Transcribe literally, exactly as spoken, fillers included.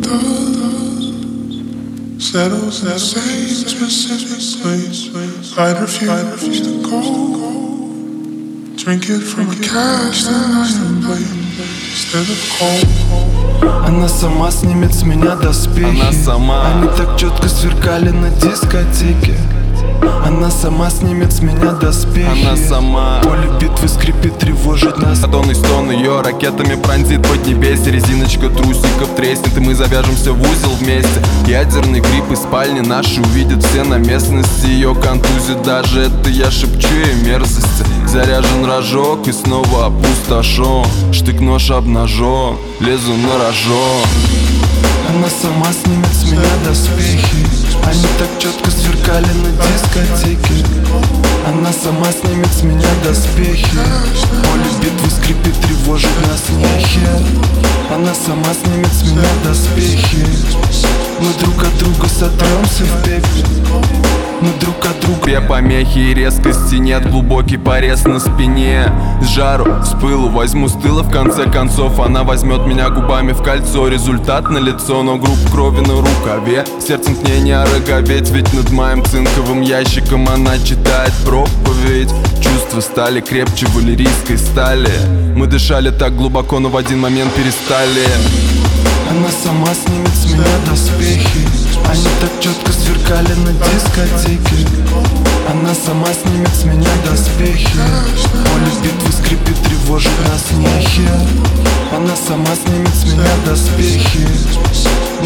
Settles in the same specific place. I'd refuse to go. Drink it from a cast iron blade instead of cold. Она сама снимет с меня доспехи. Она сама. Они так четко сверкали на дискотеке. Она сама снимет с меня доспехи. Она сама. Поле битвы скрипит, тревожит нас. А тон и стон ее ракетами пронзит поднебесье. Резиночка трусиков треснет, и мы завяжемся в узел вместе. Ядерный грипп из спальни наши увидят все на местности. Ее контузит даже это, я шепчу ей мерзости. Заряжен рожок и снова опустошен. Штык-нож обнажен, лезу на рожок. Она сама снимет с меня доспехи. Они так четко сверкали на дискотеке. Она сама снимет с меня доспехи. Поле битвы скрипит, тревожит нас нехи. Она сама снимет с меня доспехи. Мы друг от друга сотремся в пепел. Мы друг от друга. Две помехи и резкости нет, глубокий порез на спине. С жару, с пылу возьму с тыла, в конце концов она возьмет меня губами в кольцо. Результат на лицо, но групп крови на рукаве. Сердцем к ней не ороговеть, ведь над моим цинковым ящиком она читает проповедь. Чувства стали крепче валерийской стали. Мы дышали так глубоко, но в один момент перестали. Она сама снимет с меня доспехи. Они так четко сверкали на дискотеке. Она сама снимет с меня доспехи. Поле битвы скрипит, тревожит нас нехи. Она сама снимет с меня доспехи.